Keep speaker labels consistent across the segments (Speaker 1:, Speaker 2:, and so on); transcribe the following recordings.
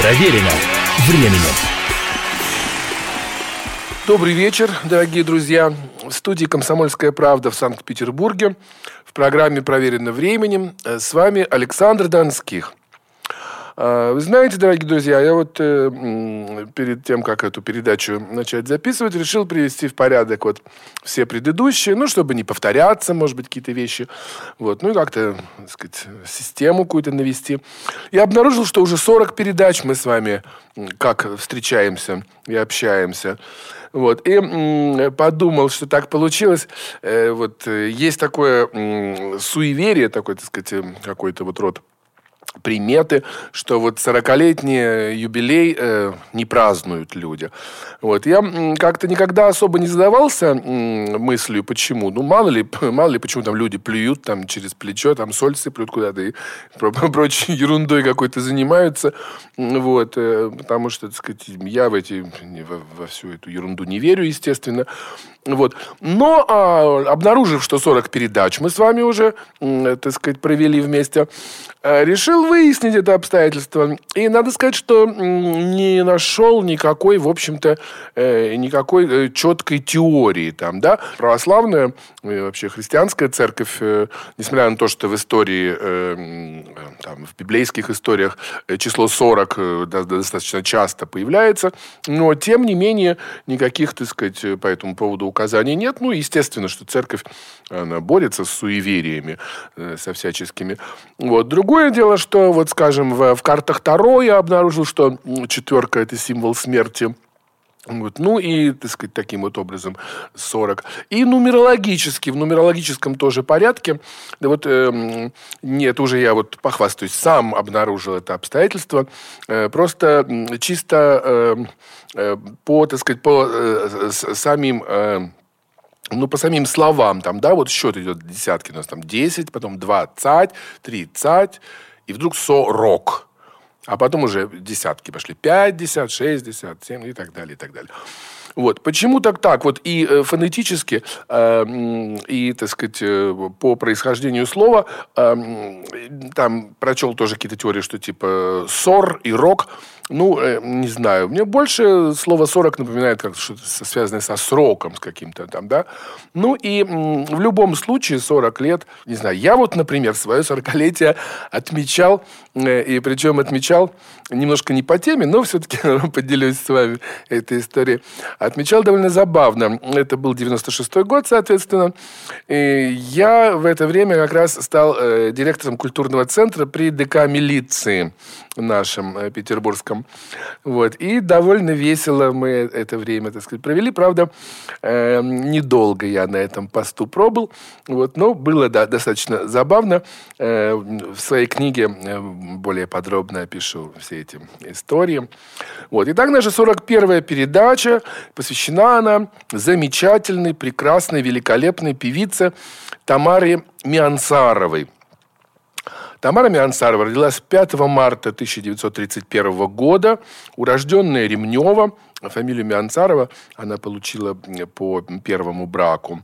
Speaker 1: Проверено временем.
Speaker 2: Добрый вечер, дорогие друзья. В студии «Комсомольская правда» в Санкт-Петербурге. В программе «Проверено временем» с вами Александр Донских. Вы знаете, дорогие друзья, я вот перед тем, как эту передачу начать записывать, решил привести в порядок вот все предыдущие, чтобы не повторяться, может быть, какие-то вещи. Вот, и как-то, так сказать, систему какую-то навести. Я обнаружил, что уже 40 передач мы с вами как встречаемся и общаемся. Вот, и подумал, что так получилось. Вот есть такое суеверие, такой, так сказать, какой-то вот род приметы, что вот 40-летний юбилей не празднуют люди. Вот. Я как-то никогда особо не задавался мыслью, почему. Мало ли, почему там люди плюют там через плечо, там соль сыплют куда-то и прочей ерундой какой-то занимаются. Вот. Потому что, так сказать, я во всю эту ерунду не верю, естественно. Вот. Но, обнаружив, что 40 передач мы с вами уже, так сказать, провели вместе, решил выяснить это обстоятельство. И надо сказать, что не нашел никакой, в общем-то, никакой четкой теории там, да. Православная, вообще христианская церковь, несмотря на то, что в истории, там, в библейских историях число 40 достаточно часто появляется, но, тем не менее, никаких, так сказать, по этому поводу указаний нет. Естественно, что церковь, она борется с суевериями, со всяческими. Вот. Другое дело, что, вот, скажем, в картах Таро я обнаружил, что 4 – это символ смерти. Вот. И, так сказать, таким вот образом 40. И нумерологически, в нумерологическом тоже порядке, да вот, нет, уже я вот похвастаюсь, сам обнаружил это обстоятельство, просто чисто по, так сказать, по самим... по самим словам, там, да, вот счет идет десятки, у нас там 10, потом 20, 30, и вдруг 40. А потом уже десятки пошли. 50, 60, 7 и так далее, и так далее. Вот. Почему так? Вот и фонетически, и, так сказать, по происхождению слова, там прочел тоже какие-то теории, что типа ссор и рок. Не знаю. Мне больше слово 40 напоминает как что-то связанное со сроком, с каким-то там, да. И в любом случае 40 лет, не знаю, я вот, например, свое 40-летие отмечал, и причем отмечал немножко не по теме, но все-таки поделюсь с вами этой историей. Отмечал довольно забавно. Это был 96-й год, соответственно. И я в это время как раз стал директором культурного центра при ДК милиции нашем петербургском. Вот. И довольно весело мы это время, так сказать, провели. Правда, недолго я на этом посту пробыл. Вот. Но было, да, достаточно забавно. В своей книге более подробно опишу все эти истории. Вот. Итак, наша 41-я передача посвящена она замечательной, прекрасной, великолепной певице Тамаре Миансаровой. Тамара Миансарова родилась 5 марта 1931 года, урожденная Ремнева. Фамилию Миансарова она получила по первому браку.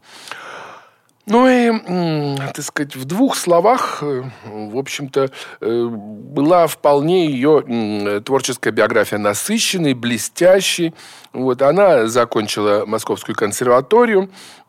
Speaker 2: Так сказать, в двух словах, в общем-то, была вполне ее творческая биография насыщенной, блестящей. Вот, она закончила Московскую консерваторию,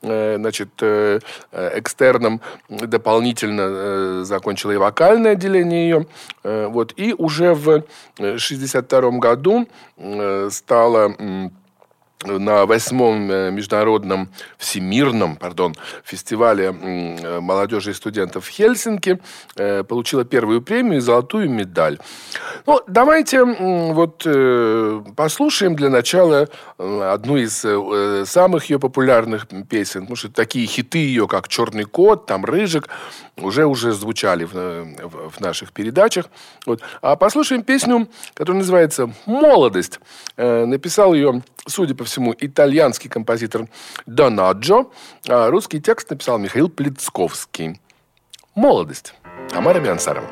Speaker 2: экстерном дополнительно закончила и вокальное отделение ее. Вот, и уже в 1962 году стала... на 8-м международном всемирном, фестивале молодежи и студентов в Хельсинки получила первую премию и золотую медаль. Давайте послушаем для начала одну из самых ее популярных песен, потому что такие хиты ее, как «Черный кот», там «Рыжик», уже звучали в наших передачах. Вот. А послушаем песню, которая называется «Молодость». Написал ее, судя по всему, итальянский композитор Донаджо, а русский текст написал Михаил Плицковский. «Молодость». Тамара Миансарова.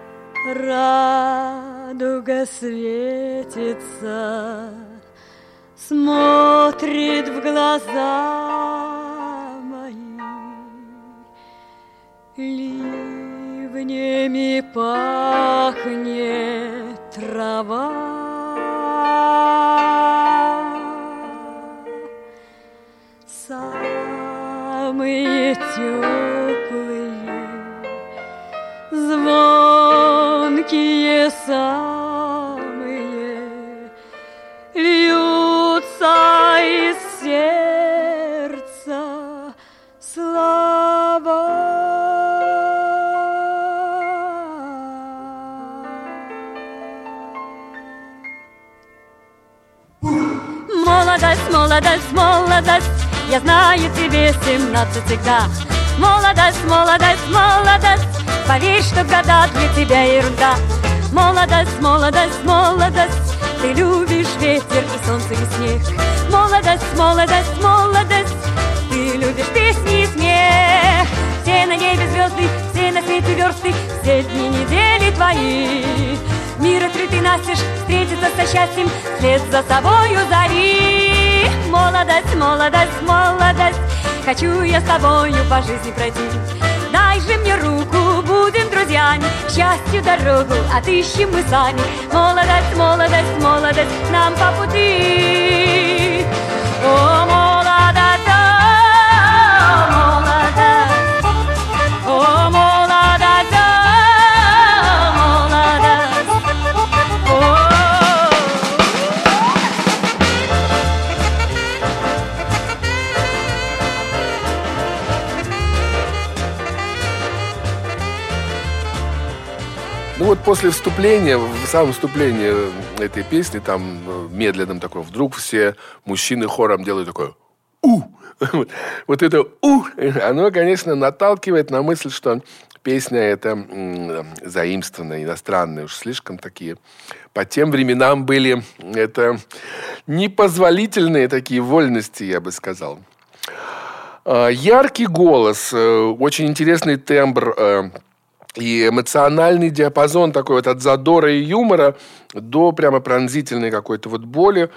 Speaker 3: Радуга светится, смотрит в глаза мои, ливнями пахнет
Speaker 1: трава. Самые теплые, звонкие самые, льются из сердца слова. Молодость, молодость, молодость, я знаю, тебе 17 всегда. Молодость, молодость, молодость, поверь, что года для тебя ерунда. Молодость, молодость, молодость, ты любишь ветер и солнце и снег. Молодость, молодость, молодость, ты любишь песни и смех. Все на небе звезды, все на свете версты, все дни недели твои. Мир открытый настежь, встретиться со счастьем, вслед за собою зови. Молодость, молодость, молодость, хочу я с тобою по жизни пройти. Дай же мне руку, будем друзьями, счастью дорогу отыщем мы сами. Молодость, молодость, молодость, нам по пути. О, молодость, о, молодость, о, молодость, о, молодость,
Speaker 2: Ну вот после вступления, в самом вступлении этой песни, там медленном таком, вдруг все мужчины хором делают такое «у». Вот это «у», оно, конечно, наталкивает на мысль, что песня эта заимствованная, иностранная, уж слишком такие. По тем временам были это непозволительные такие вольности, я бы сказал. Яркий голос, очень интересный тембр и эмоциональный диапазон такой вот от задора и юмора до прямо пронзительной какой-то вот боли.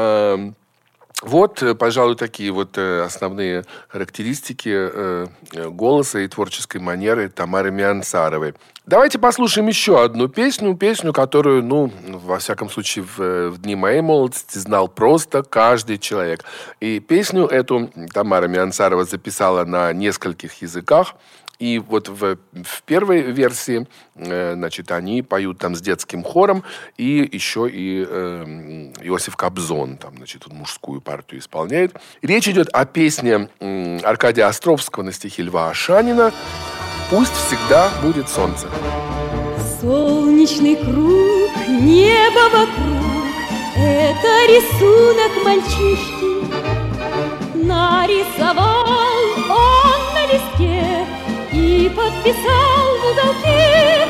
Speaker 2: Вот, пожалуй, такие вот основные характеристики голоса и творческой манеры Тамары Миансаровой. Давайте послушаем еще одну песню, которую, ну, во всяком случае, в дни моей молодости знал просто каждый человек. И песню эту Тамара Миансарова записала на нескольких языках. И вот в первой версии, значит, они поют там с детским хором, и еще и Иосиф Кобзон там, значит, мужскую партию исполняет. Речь идет о песне Аркадия Островского на стихи Льва Ашанина «Пусть всегда будет солнце».
Speaker 1: Солнечный круг, небо вокруг, это рисунок мальчишки. Нарисовал он на листке и подписал в уголке.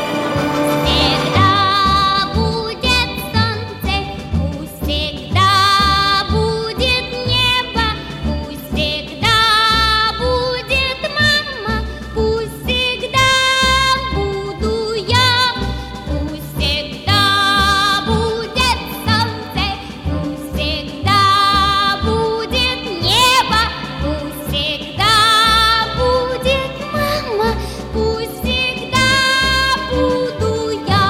Speaker 3: Всегда будет солнце, пусть всегда будет небо, пусть всегда будет мама, пусть всегда буду я, пусть всегда будет солнце, пусть всегда будет небо, пусть всегда будет мама, пусть всегда буду я.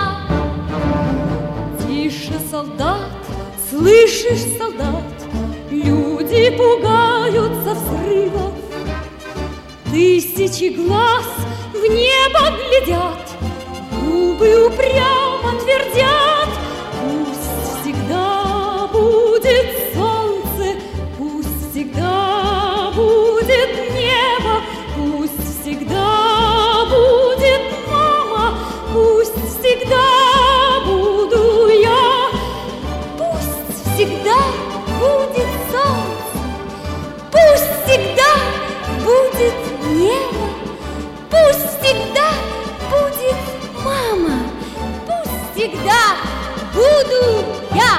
Speaker 1: Тише, солдат, слышишь, солдат, люди пугаются взрывов. Тысячи глаз в небо глядят, губы упрямо твердят. Пусть всегда будет солнце, пусть всегда будет небо, пусть всегда будет мама, пусть всегда буду я. Пусть всегда будет солнце, пусть всегда будет небо, пусть всегда будет мама, пусть всегда буду я.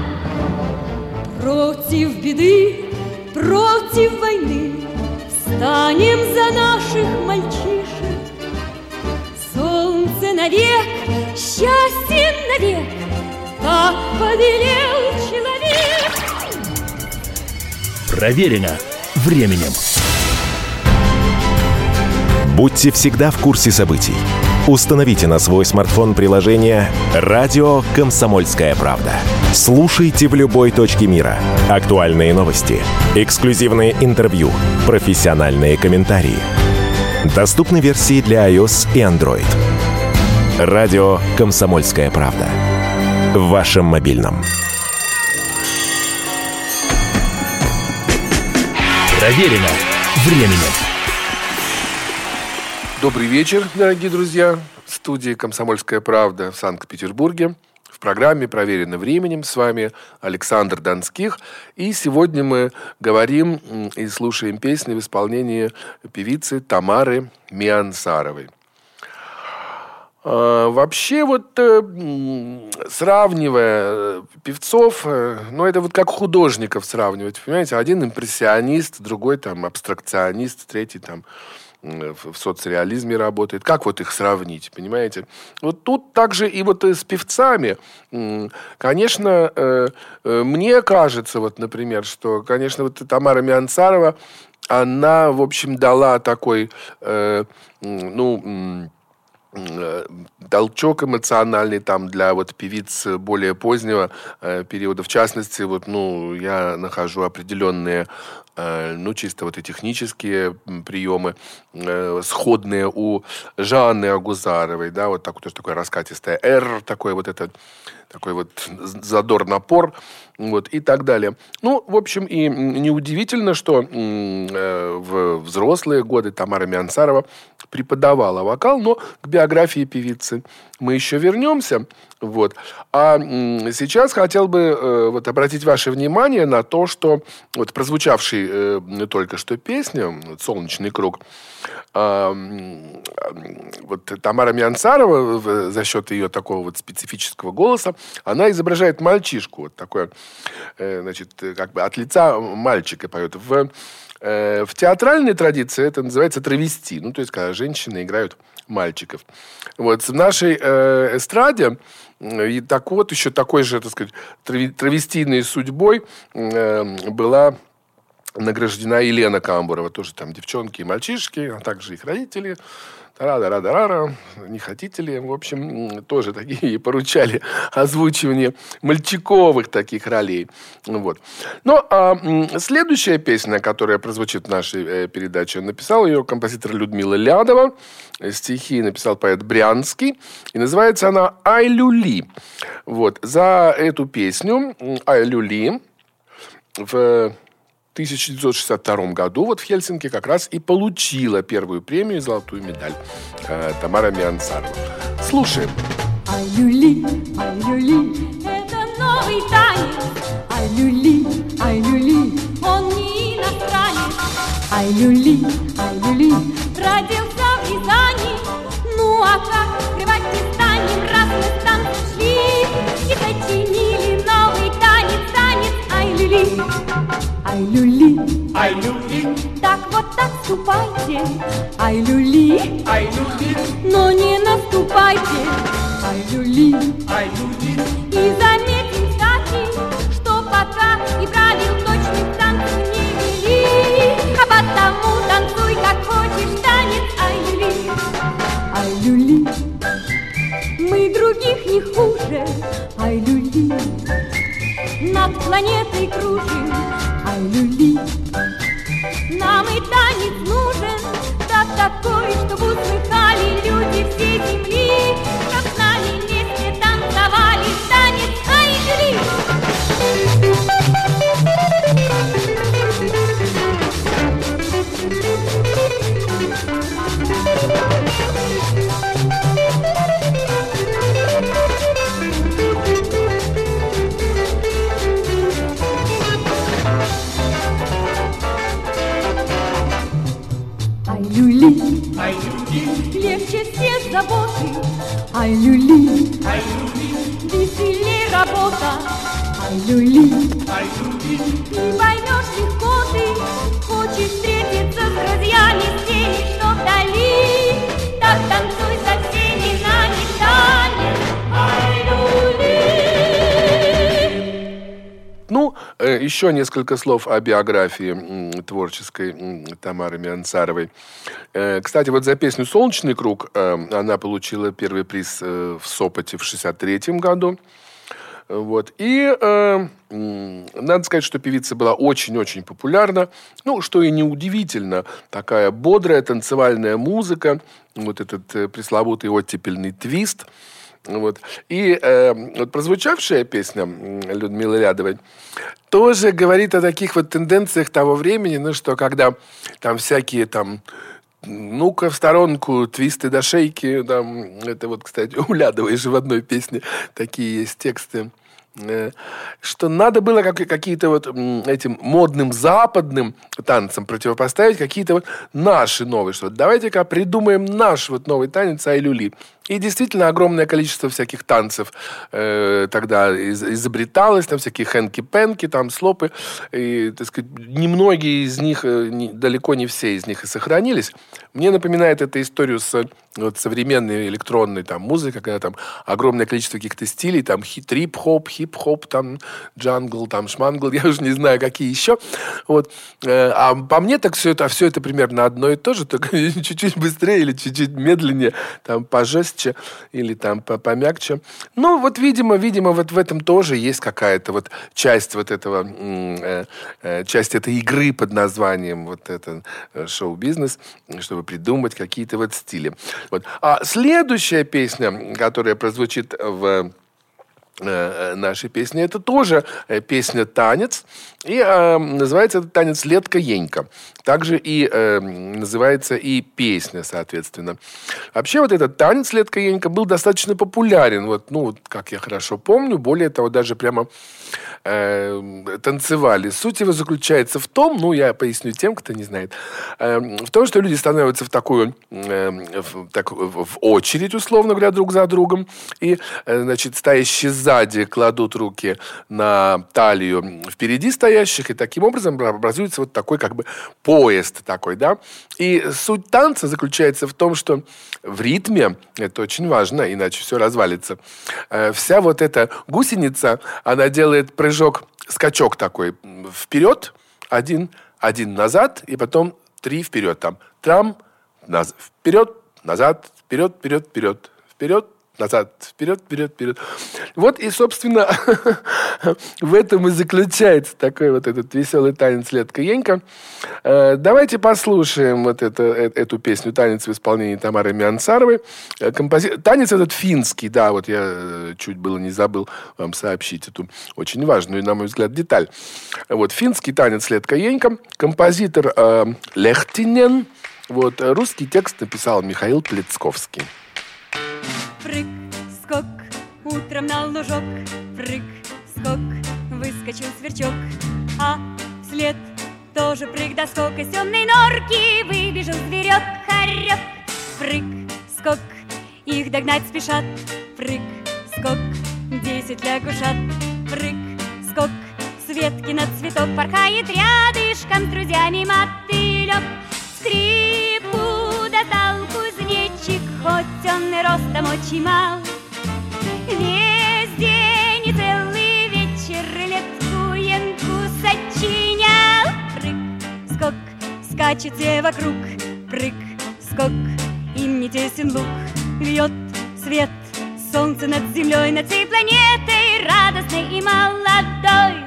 Speaker 1: Против беды, против войны встанем за наших мальчишек. Солнце навек, счастье навек, так повелел человек.
Speaker 4: Проверено временем.
Speaker 5: Будьте всегда в курсе событий.
Speaker 4: Установите на свой смартфон приложение «Радио Комсомольская правда». Слушайте в любой точке мира. Актуальные новости, эксклюзивные интервью, профессиональные комментарии. Доступны версии для iOS и Android. «Радио Комсомольская правда». В вашем мобильном.
Speaker 5: Проверено временем.
Speaker 2: Добрый вечер, дорогие друзья. В студии «Комсомольская правда» в Санкт-Петербурге. В программе «Проверено временем» с вами Александр Донских. И сегодня мы говорим и слушаем песни в исполнении певицы Тамары Миансаровой. Вообще, сравнивая певцов, это как художников сравнивать, понимаете? Один импрессионист, другой абстракционист, третий в соцреализме работает. Как их сравнить, понимаете? Тут также и с певцами. Конечно, мне кажется, например, что, конечно, Тамара Миансарова, она, в общем, дала такой, толчок эмоциональный для певиц более позднего периода. В частности, я нахожу определенные чисто и технические приемы, сходные у Жанны Агузаровой, тоже такое раскатистое «Р», такой задор, напор, и так далее. В общем, и неудивительно, что в взрослые годы Тамара Миансарова преподавала вокал, но к биографии певицы мы еще вернемся. А сейчас хотел бы обратить ваше внимание на то, что прозвучавший только что песня «Солнечный круг», Тамара Миансарова за счет ее такого специфического голоса, она изображает мальчишку, такое, от лица мальчика поет. В театральной традиции это называется травести, то есть когда женщины играют мальчиков. В нашей эстраде и еще такой же, травестийной судьбой была награждена Елена Камбурова. Тоже девчонки и мальчишки, а также их родители. Тара-дара-дара, не хотите ли? В общем, тоже такие поручали озвучивание мальчиковых таких ролей. Следующая песня, которая прозвучит в нашей передаче, написала ее композитор Людмила Лядова. Стихи написал поэт Брянский. И называется она «Ай люли». За эту песню «Ай люли» в 1962 году в Хельсинки как раз и получила первую премию и золотую медаль Тамара Миансарова. Слушаем.
Speaker 1: Ай люли, это новый танец. Ай люли, он не иностранец. Ай люли, родился в Рязани. А как скрывать не станем, раз мы в танцы шли и сочинили новый танец. Ай люли. Ай люли, так ступайте. Ай люли, но не наступайте. Ай люли, и заметим, кстати, что пока и правил точных танцев не вели. А потому танцуй, как хочешь, танец. Ай люли, мы других не хуже. Ай люли, над планетой кружим. Ай люли, нам и танец нужен, да такой, чтобы услыхали люди всей земли, чтоб с нами вместе танцевали танец. Ай люли. Легче все заботы. Ай люли, веселей работа. Ай люли, не поймешь легко ты. Хочешь встретиться с друзьями, здесь, что вдали. Так танцуй со всеми нами танец. Ай люли.
Speaker 2: еще несколько слов о биографии творческой Тамары Миансаровой. Кстати, вот за песню «Солнечный круг» она получила первый приз в Сопоте в 1963 году. Вот. И надо сказать, что певица была очень-очень популярна. Ну, что и неудивительно. Такая бодрая танцевальная музыка. Вот этот пресловутый оттепельный твист. Вот. И вот прозвучавшая песня Людмилы Лядовой тоже говорит о таких вот тенденциях того времени, ну, что когда там всякие там ну-ка в сторонку, твисты до шейки. Там, это вот, кстати, у Лядовой же в одной песне такие есть тексты. Что надо было какие-то вот этим модным западным танцам противопоставить какие-то вот наши новые. Что давайте-ка придумаем наш вот новый танец ай-люли. И действительно огромное количество всяких танцев тогда изобреталось, там всякие хэнки-пэнки, там слопы. И, так сказать, немногие из них, далеко не все из них и сохранились. Мне напоминает эта историю с вот, современной электронной там, музыкой, когда там огромное количество каких-то стилей, там трип-хоп, хип-хоп, там джангл, там шмангл, я уже не знаю, какие еще. Вот. А по мне так все это примерно одно и то же, только чуть-чуть быстрее или чуть-чуть медленнее, там пожестче или там помягче. Ну, вот, видимо, вот в этом тоже есть какая-то вот часть вот этого, часть этой игры под названием вот это шоу-бизнес, чтобы придумать какие-то вот стили. Вот. А следующая песня, которая прозвучит в нашей песни, это тоже песня-танец. И называется этот танец «Летка-енька». Также и называется и песня, соответственно. Вообще вот этот танец «Летка-енька» был достаточно популярен. Вот, ну, вот, как я хорошо помню, более того, даже прямо танцевали. Суть его заключается в том, ну, я поясню тем, кто не знает, в том, что люди становятся в такую, в очередь, условно говоря, друг за другом, и, значит, стоящие сзади кладут руки на талию впереди стоящих, и таким образом образуется вот такой как бы поезд такой, да. И суть танца заключается в том, что в ритме, это очень важно, иначе все развалится, вся вот эта гусеница, она делает прыжок, скачок такой вперед, один назад, и потом 3 вперед. Там трам, вперед, назад, вперед, вперед, назад, вперед. Вот и, собственно, в этом и заключается такой вот этот веселый танец «Летка-енька». Давайте послушаем вот эту песню «Танец» в исполнении Тамары Миансаровой. Танец этот финский, да, вот я чуть было не забыл вам сообщить эту очень важную, на мой взгляд, деталь. Вот финский танец «Летка-енька», композитор Лехтинен, вот русский текст написал Михаил Плецковский.
Speaker 1: Прыг, скок, утром на лужок, прыг, скок, выскочил сверчок, а вслед тоже прыг да скок, из темной норки выбежал зверек, хорек. Прыг, скок, их догнать спешат, прыг, скок, 10 лягушат, прыг, скок, с ветки на цветок порхает рядышком с друзьями мотылек. Скрипку достал кузнечик, хоть он и ростом очень мал. Весь день и целый вечер летку-янку сочинял. Прыг, скок, скачет все вокруг, прыг, скок, им не тесен лук. Вьет свет солнце над землей, над всей планетой радостной и молодой.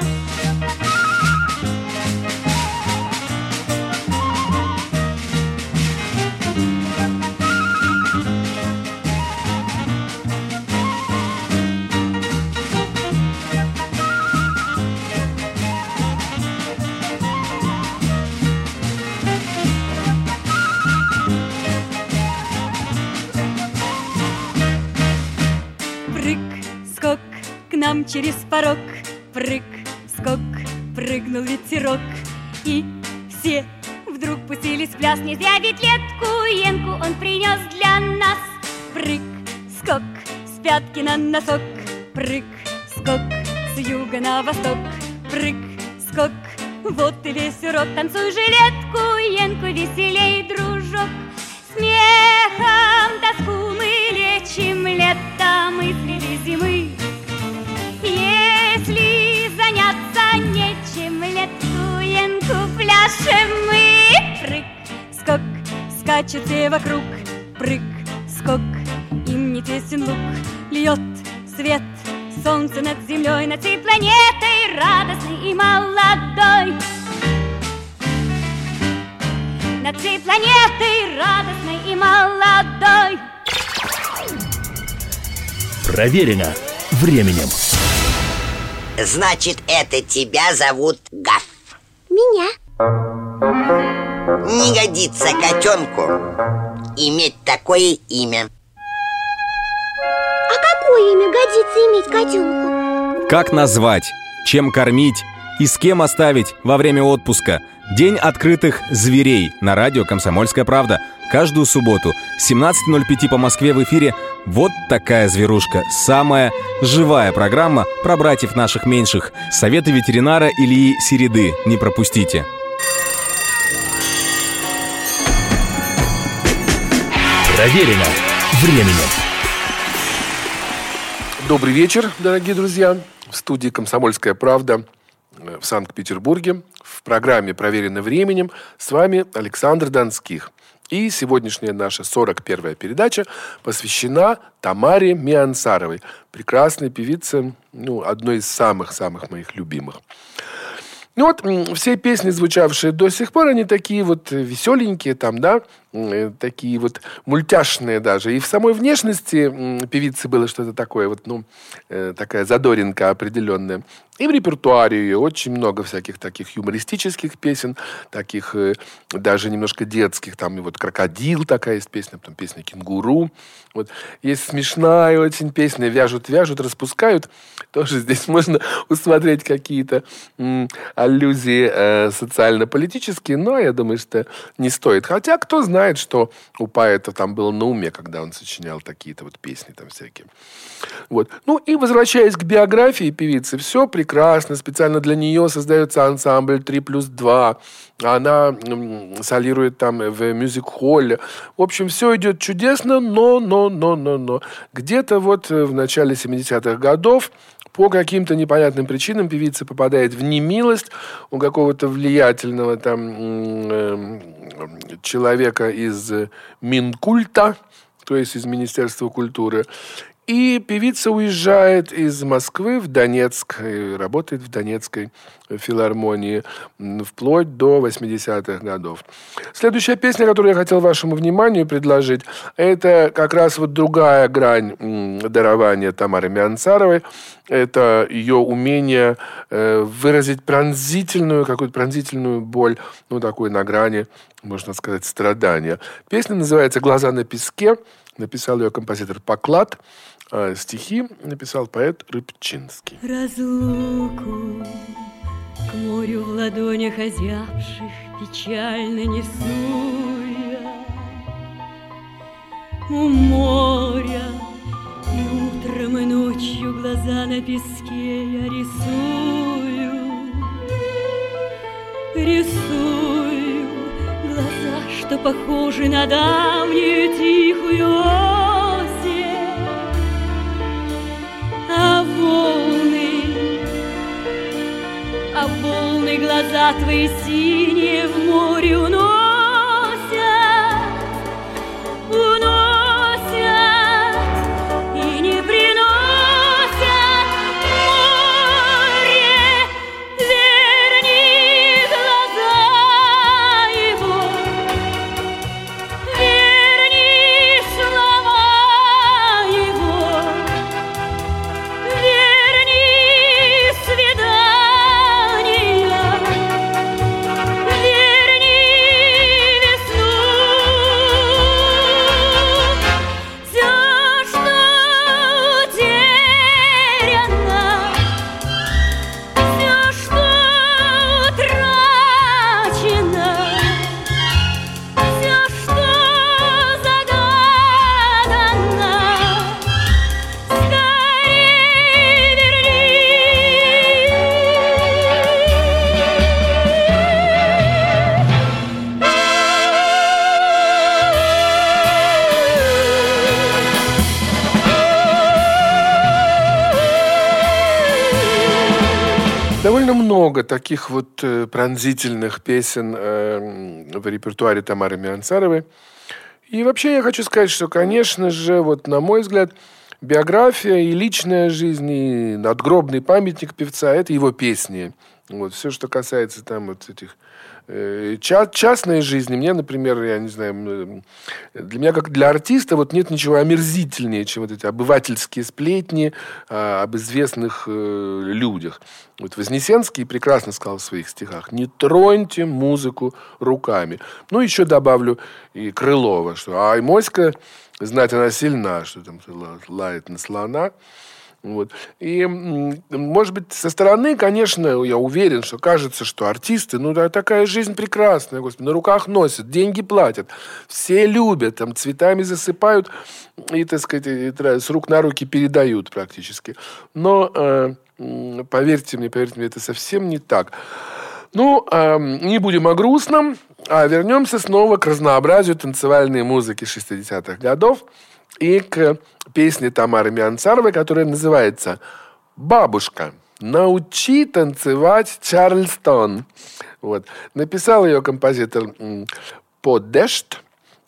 Speaker 1: Нам через порог прыг, скок, прыгнул ветерок, и все вдруг пустились в пляс. Нельзя ведь летку-енку он принес для нас. Прыг, скок, с пятки на носок, прыг, скок, с юга на восток, прыг, скок, вот и весь урок. Танцуй же летку-енку, веселей, дружок. Смехом тоску мы лечим, летом мысли зимы. Если заняться не скачет все вокруг. Прыг, скок, им не тесен лук. Льет свет солнце над землей, над всей планетой радостной и молодой. Над всей планетой радостной и молодой.
Speaker 5: Проверено временем.
Speaker 6: Значит, это тебя зовут Гав.
Speaker 3: Меня.
Speaker 6: Не годится котенку иметь такое имя.
Speaker 3: А какое имя годится иметь котенку?
Speaker 7: Как назвать, чем кормить и с кем оставить во время отпуска? День открытых зверей на радио «Комсомольская правда». Каждую субботу с 17:05 по Москве в эфире «Вот такая зверушка». Самая живая программа про братьев наших меньших. Советы ветеринара Ильи Середы. Не пропустите.
Speaker 5: Проверено временем.
Speaker 2: Добрый вечер, дорогие друзья. В студии «Комсомольская правда» в Санкт-Петербурге. В программе «Проверено временем» с вами Александр Донских. И сегодняшняя наша 41-я передача посвящена Тамаре Миансаровой. Прекрасной певице, одной из самых-самых моих любимых. Все песни, звучавшие до сих пор, они такие вот веселенькие, такие вот мультяшные даже. И в самой внешности певицы было что-то такое, такая задоринка определенная. И в репертуаре ее очень много всяких таких юмористических песен, таких даже немножко детских. Там и вот «Крокодил» такая есть песня, потом песня «Кенгуру». Есть смешная очень песня «Вяжут, распускают». Тоже здесь можно усмотреть какие-то аллюзии социально-политические, но я думаю, что не стоит. Хотя кто знает, что у поэта там было на уме, когда он сочинял такие-то вот песни там всякие. И возвращаясь к биографии певицы, все прекрасно. Специально для нее создается ансамбль 3+2. Она солирует там в мюзик-холле. В общем, все идет чудесно, но. Где-то в начале 70-х годов по каким-то непонятным причинам певица попадает в немилость у какого-то влиятельного человека из Минкульта, то есть из Министерства культуры. И певица уезжает из Москвы в Донецк и работает в Донецкой филармонии вплоть до 80-х годов. Следующая песня, которую я хотел вашему вниманию предложить, это как раз другая грань дарования Тамары Миансаровой. Это ее умение выразить какую-то пронзительную боль, такой на грани, можно сказать, страдания. Песня называется «Глаза на песке». Написал ее композитор Поклад. Стихи написал поэт Рыбчинский.
Speaker 1: Разлуку к морю в ладонях озябших печально несу я. У моря и утром, и ночью глаза на песке я рисую глаза, что похожи на давнюю тихую осень. А волны глаза твои синие в море уносят и не приносят море. Верни глаза его, верни слова его, верни свидания, верни весну. Все, что утеряно, все, что утрачено, все, что загадано, скорей
Speaker 2: Довольно много таких пронзительных песен в репертуаре Тамары Миансаровой. И вообще я хочу сказать, что, конечно же, вот на мой взгляд, биография и личная жизнь, и надгробный памятник певца – это его песни. Вот, все, что касается там вот этих частной жизни, мне, например, я не знаю, для меня, как для артиста, вот нет ничего омерзительнее, чем вот эти обывательские сплетни об известных людях. Вот Вознесенский прекрасно сказал в своих стихах: «Не троньте музыку руками». Ну, еще добавлю и Крылова, что «ай, моська, знать она сильна», что там лает на слона. Вот. И, может быть, со стороны, конечно, я уверен, что кажется, что артисты, ну да, такая жизнь прекрасная, господи, на руках носят, деньги платят, все любят, там цветами засыпают и, так сказать, с рук на руки передают практически. Но поверьте мне, это совсем не так. Ну, не будем о грустном, а вернемся снова к разнообразию танцевальной музыки 60-х годов и к песне Тамары Миансаровой, которая называется «Бабушка, научи танцевать Чарльстон». Вот. Написал ее композитор Подешт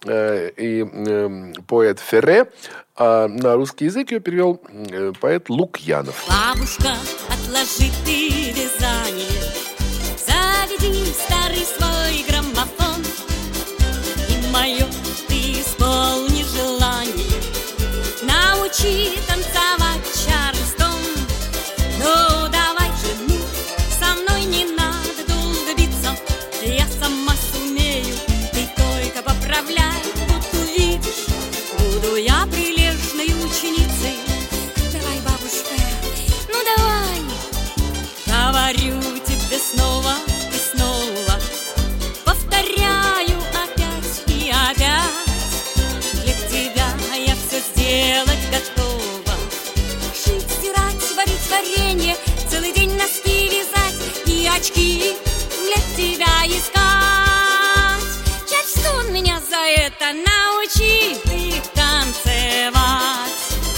Speaker 2: и поэт Ферре, а на русский язык ее перевел поэт Лукьянов.
Speaker 1: Бабушка, отложи ты вязание, заведи старый свой граммофон, и мое ты исполни желание. Научи танцевать Чарльстон. Ну, давай же, ну, со мной не надо долго биться, я сама сумею, ты только поправляй, вот увидишь, буду я прилежной ученицей. Давай, бабушка, ну давай. Говорю тебе снова и снова, повторяю опять и опять. Для тебя я все сделать готова. Шить, стирать, варить варенье, целый день носки вязать и очки для тебя искать. Чарльстон, меня за это научи ты танцевать.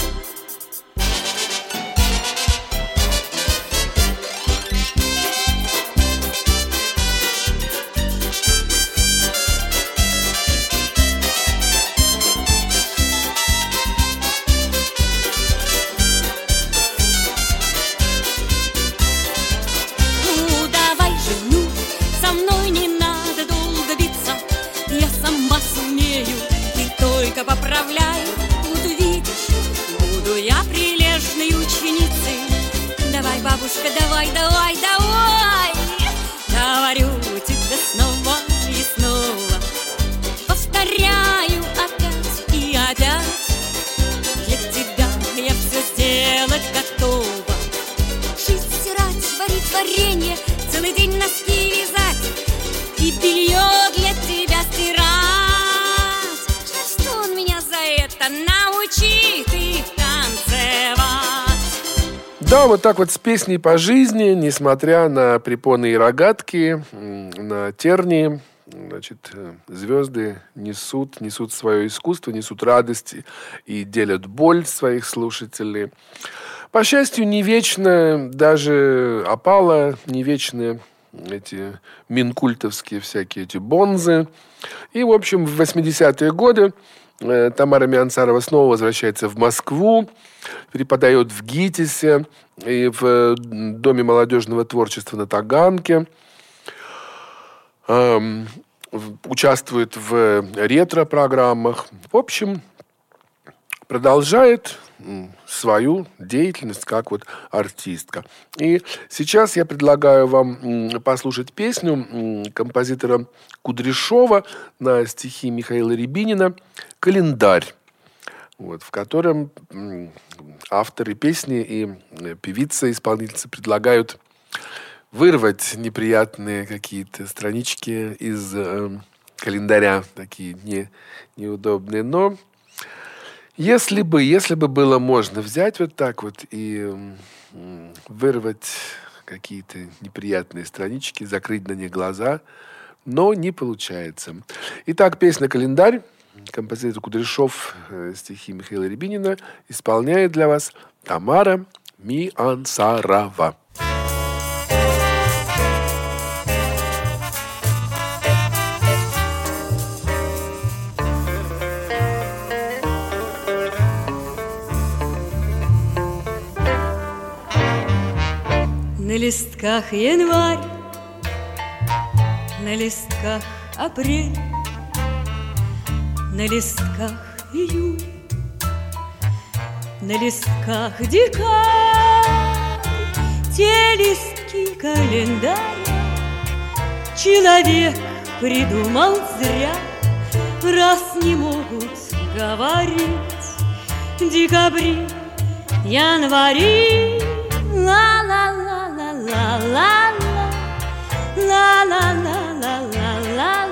Speaker 1: Поправляй, тут увидишь, буду я прилежной ученицей. Давай, бабушка, давай, давай, давай. Говорю тебе снова и снова, повторяю опять и опять. Для тебя я все сделать готова. Шить, стирать, варить варенье, целый день носки вязать и белье для тебя стирать. Научи ты танцевать.
Speaker 2: Да, вот так вот с песней по жизни, несмотря на препоны и рогатки, на тернии, значит, звезды несут свое искусство, несут радость и делят боль своих слушателей. По счастью, не вечно даже опала, не вечны эти минкультовские всякие эти бонзы. И, в общем, в 80-е годы Тамара Миансарова снова возвращается в Москву, преподает в ГИТИСе и в Доме молодежного творчества на Таганке, участвует в ретро-программах. В общем, продолжает свою деятельность как вот артистка. И сейчас я предлагаю вам послушать песню композитора Кудряшова на стихи Михаила Рябинина «Календарь», вот, в котором авторы песни и певица-исполнительница предлагают вырвать неприятные какие-то странички из календаря, такие неудобные. Но если бы было можно взять вот так вот и вырвать какие-то неприятные странички, закрыть на них глаза, но не получается. Итак, песня «Календарь», композитор Кудряшов, стихи Михаила Рябинина, исполняет для вас Тамара Миансарова.
Speaker 1: листках январь, на листках апрель, на листках июль, на листках декабрь. Те листки календаря человек придумал зря, раз не могут говорить декабри, январи. Ла-ла-ла-ла-ла-ла-ла, ла-ла-ла-ла-ла-ла-ла,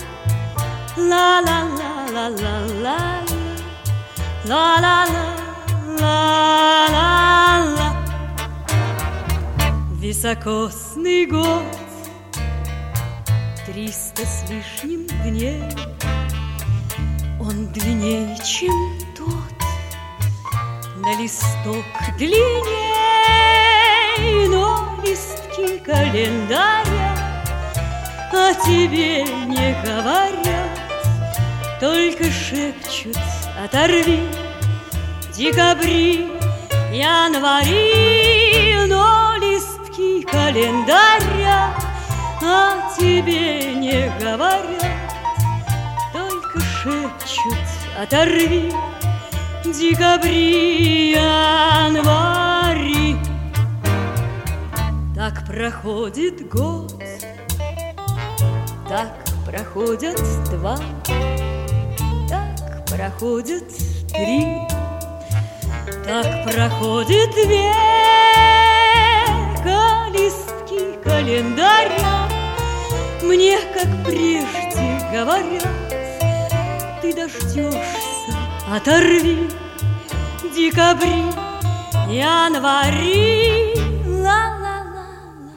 Speaker 1: ла-ла-ла-ла-ла-ла, ла-ла-ла-ла-ла. Високосный год, 300 с лишним дней, он длиннее, чем тот, на листок длинней, но листки календаря о тебе не говорят, только шепчут: оторви декабри, январи, но листки календаря о тебе не говорят, только шепчут: оторви декабри, январи. Так проходит год, так проходят два, так проходят три, так проходит век, а листки календаря мне, как прежде, говорят: ты дождешься, оторви декабри, январи. Ла-ла-ла-ла,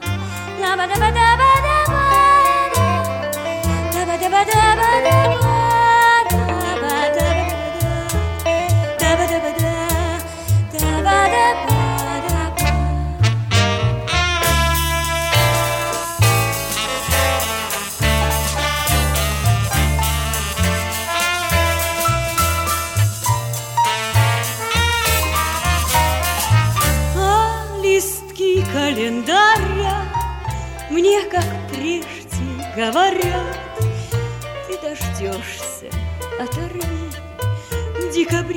Speaker 1: календаря мне, как прежде, говорят: ты дождешься, оторви декабри,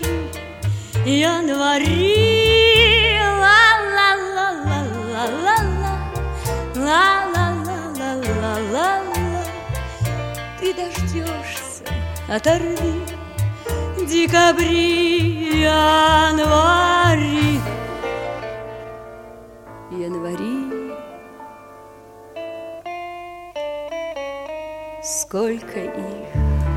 Speaker 1: январи. Ла-ла-ла-ла-ла-ла, ла-ла-ла-ла-ла-ла, ты дождешься, оторви декабри, январи. Январи, сколько их.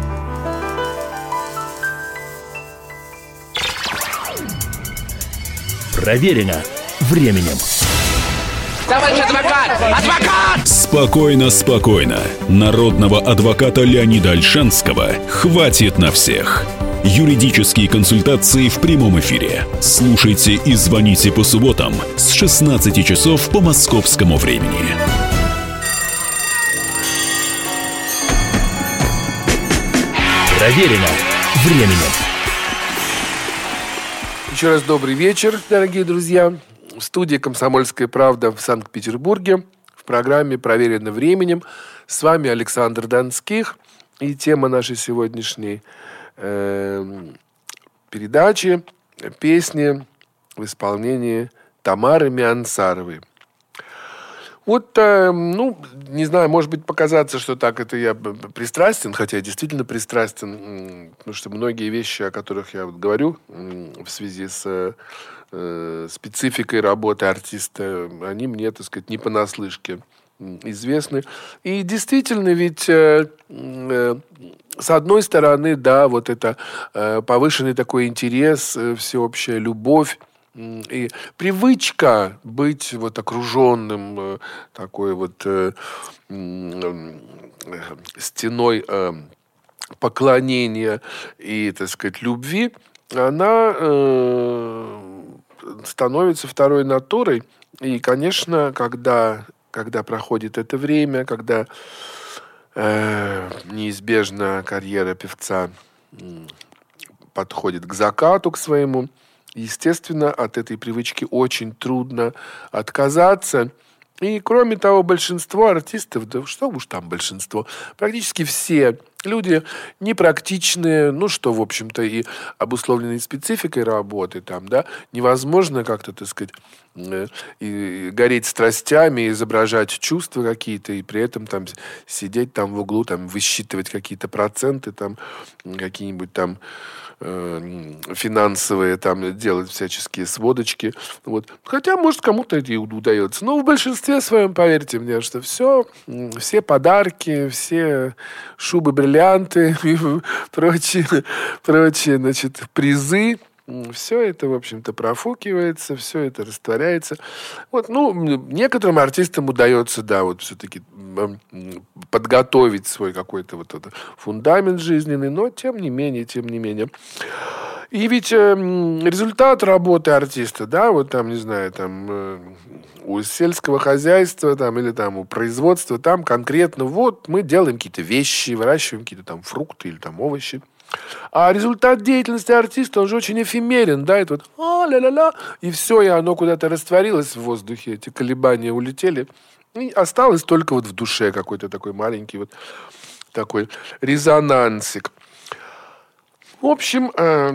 Speaker 5: Проверено временем.
Speaker 8: Товарищ адвокат! Адвокат!
Speaker 9: Спокойно, спокойно. Народного адвоката Леонида Ольшанского хватит на всех. Юридические консультации в прямом эфире. Слушайте и звоните по субботам с 16 часов по московскому времени.
Speaker 5: Проверено временем.
Speaker 2: Еще раз добрый вечер, дорогие друзья. В студии «Комсомольская правда» в Санкт-Петербурге в программе «Проверено временем». С вами Александр Донских. И тема нашей сегодняшней передачи – песни в исполнении Тамары Миансаровой. Вот, не знаю, может быть, показаться, что так это я пристрастен, хотя я действительно пристрастен, потому что многие вещи, о которых я говорю в связи с спецификой работы артиста, они мне, так сказать, не понаслышке известны. И действительно, ведь с одной стороны, да, вот это повышенный такой интерес, всеобщая любовь и привычка быть вот окруженным такой вот стеной поклонения и, так сказать, любви, она становится второй натурой. И, конечно, когда проходит это время, когда неизбежно карьера певца подходит к закату, к своему, естественно, от этой привычки очень трудно отказаться. И, кроме того, большинство артистов, да что уж там большинство, практически все люди непрактичные, ну, что, в общем-то, и обусловленной спецификой работы там, да, невозможно как-то, так сказать, и гореть страстями, изображать чувства какие-то, и при этом там сидеть там в углу, там, высчитывать какие-то проценты, там, какие-нибудь там финансовые, там, делать всяческие сводочки. Вот. Хотя, может, кому-то это и удается. Но в большинстве своем, поверьте мне, что все подарки, все шубы, бриллианты и прочие, значит, призы, все это, в общем-то, профукивается, все это растворяется. Вот, ну, некоторым артистам удается, да, вот все-таки подготовить свой какой-то вот этот фундамент жизненный, но тем не менее. И ведь результат работы артиста, да, вот там, не знаю, там у сельского хозяйства там, или там у производства, там конкретно вот мы делаем какие-то вещи, выращиваем какие-то там фрукты или там овощи. А результат деятельности артиста, он же очень эфемерен, да, это вот ля-ля-ля, и все, и оно куда-то растворилось в воздухе, эти колебания улетели, и осталось только вот в душе какой-то такой маленький вот такой резонансик. В общем,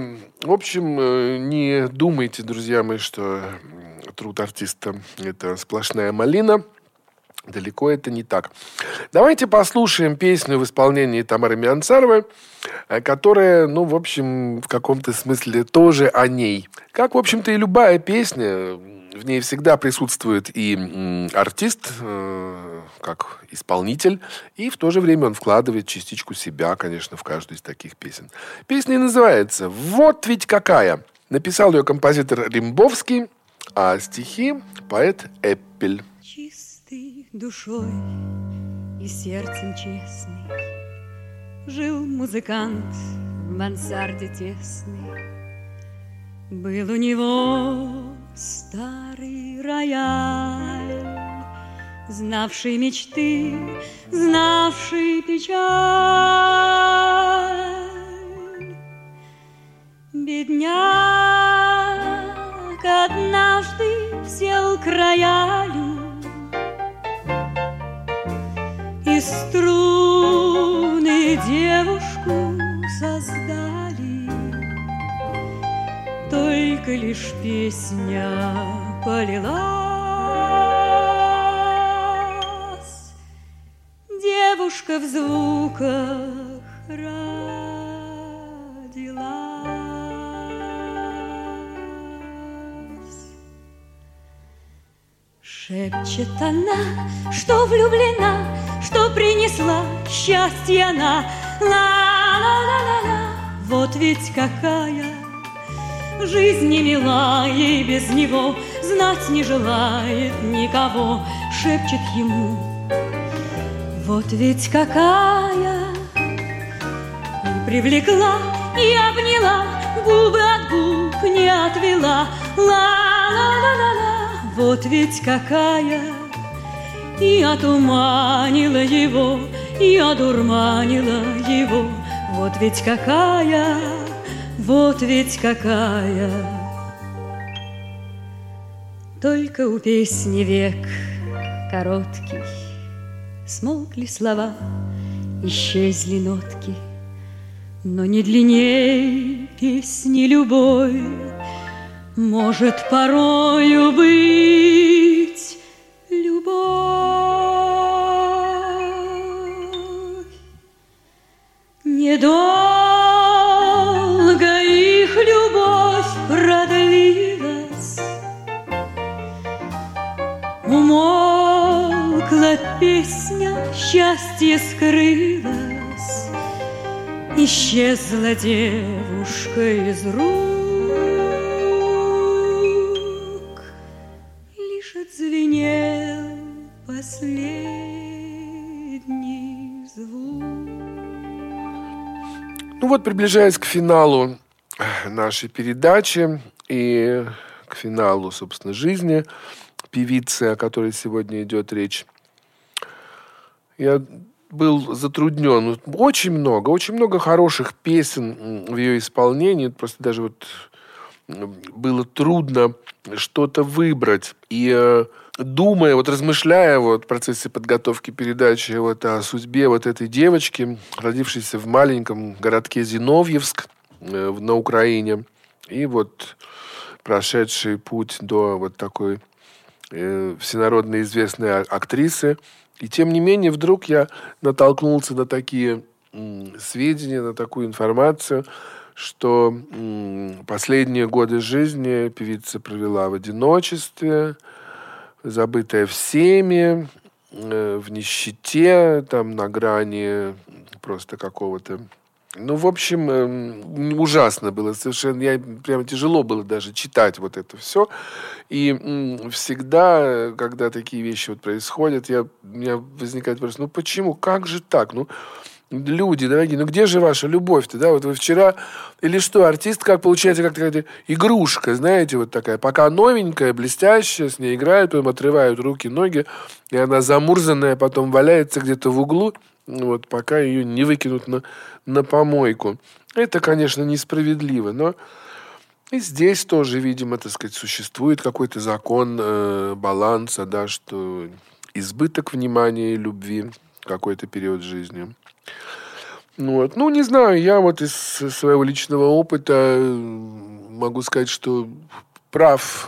Speaker 2: не думайте, друзья мои, что труд артиста – это сплошная малина. Далеко это не так. Давайте послушаем песню в исполнении Тамары Мианцаровой, которая, ну, в общем, в каком-то смысле тоже о ней. Как, в общем-то, и любая песня, в ней всегда присутствует и артист, как исполнитель, и в то же время он вкладывает частичку себя, конечно, в каждую из таких песен. Песня называется «Вот ведь какая». Написал ее композитор Римбовский, а стихи – поэт Эппель.
Speaker 1: Чистой душой и сердцем честный жил музыкант в мансарде тесной. Был у него старый рояль, знавший мечты, знавший печаль. Бедняк однажды сел к роялю, и струны девушку создали. Только лишь песня полилась, девушка в звуках родилась. Шепчет она, что влюблена, что принесла счастье она. Ла-ла-ла-ла-ла, вот ведь какая жизнь не мила, ей без него знать не желает никого. Шепчет ему, вот ведь какая. И привлекла, и обняла, губы от губ не отвела. Ла-ла-ла-ла-ла, вот ведь какая. И отуманила его, и одурманила его. Вот ведь какая, вот ведь какая. Только у песни век короткий, смолкли слова, исчезли нотки. Но не длинней песни любой может порою быть любовь. Недолго их любовь продлилась, умолкла песня, счастье скрылось, исчезла девушка из рук, лишь отзвенел последний звук.
Speaker 2: Ну вот, приближаясь к финалу нашей передачи и к финалу, собственно, жизни певицы, о которой сегодня идет речь, я был затруднен. Очень много хороших песен в ее исполнении. Просто даже вот было трудно что-то выбрать. И думая, размышляя в процессе подготовки передачи о судьбе этой девочки, родившейся в маленьком городке Зиновьевск на Украине, и прошедший путь до такой всенародно известной актрисы. И тем не менее, вдруг я натолкнулся на такие сведения, на такую информацию, что последние годы жизни певица провела в одиночестве, забытая всеми, в нищете, на грани просто какого-то... в общем, ужасно было совершенно. Прямо тяжело было даже читать это все. И всегда, когда такие вещи происходят, у меня возникает вопрос, почему? Как же так? Люди дорогие, где же ваша любовь-то? Да? Вы вчера... Или что, артист, как получается, как такая игрушка, знаете, такая. Пока новенькая, блестящая, с ней играют, потом отрывают руки, ноги, и она замурзанная, потом валяется где-то в углу, пока ее не выкинут на помойку. Это, конечно, несправедливо, но и здесь тоже, видимо, существует какой-то закон баланса, да, что избыток внимания и любви в какой-то период жизни. Не знаю, я из своего личного опыта могу сказать, что прав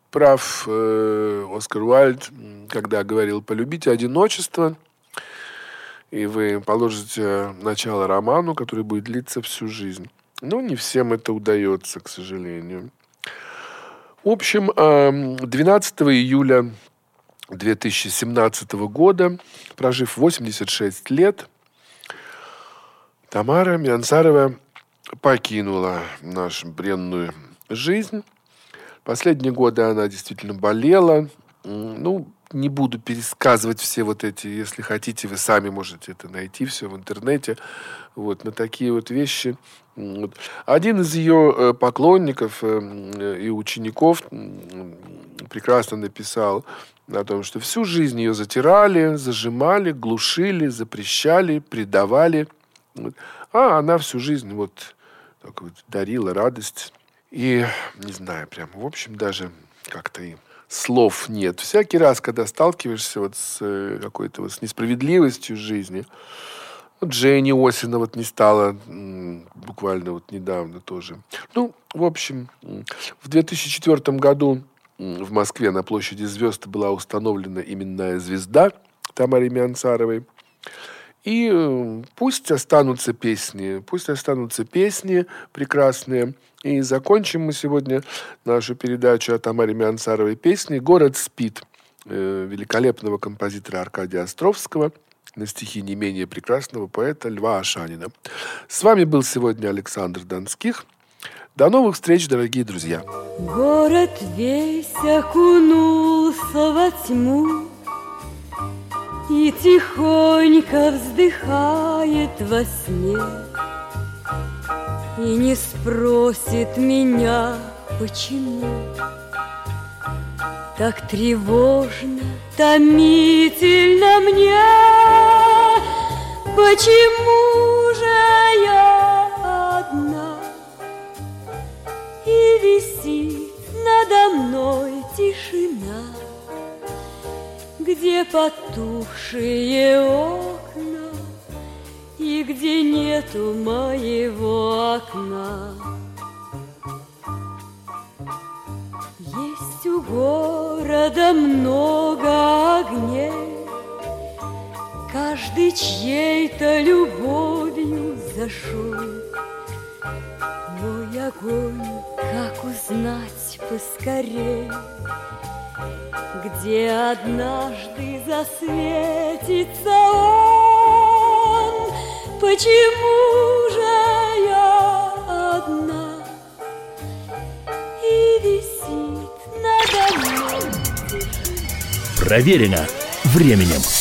Speaker 2: Оскар Уайльд, когда говорил: полюбите одиночество, и вы положите начало роману, который будет длиться всю жизнь. Но не всем это удается, к сожалению. В общем, 12 июля 2017 года, прожив 86 лет, Тамара Миансарова покинула нашу бренную жизнь. Последние годы она действительно болела. Не буду пересказывать все эти, если хотите, вы сами можете это найти все в интернете, на такие вещи. Один из ее поклонников и учеников прекрасно написал о том, что всю жизнь ее затирали, зажимали, глушили, запрещали, предавали. А она всю жизнь дарила радость. И, не знаю, прям, в общем, даже как-то и слов нет. Всякий раз, когда сталкиваешься с какой-то с несправедливостью жизни, Дженни Осина не стала буквально недавно тоже. В общем, в 2004 году в Москве на площади Звезд была установлена именная звезда Тамаре Миансаровой. И пусть останутся песни прекрасные. И закончим мы сегодня нашу передачу о Тамаре Миансаровой песней «Город спит» великолепного композитора Аркадия Островского на стихи не менее прекрасного поэта Льва Ашанина. С вами был сегодня Александр Донских. До новых встреч, дорогие друзья.
Speaker 1: Город весь окунулся во тьму и тихонько вздыхает во сне, и не спросит меня, почему так тревожно, томительно мне. Почему же я одна, и висит надо мной тишина, где потухшие окна и где нету моего окна. Есть у города много огней, каждый чьей-то любовью зашел. Мой огонь, как узнать поскорей, где однажды засветится он? Почему же я одна и висит надо мной?
Speaker 5: Проверено временем.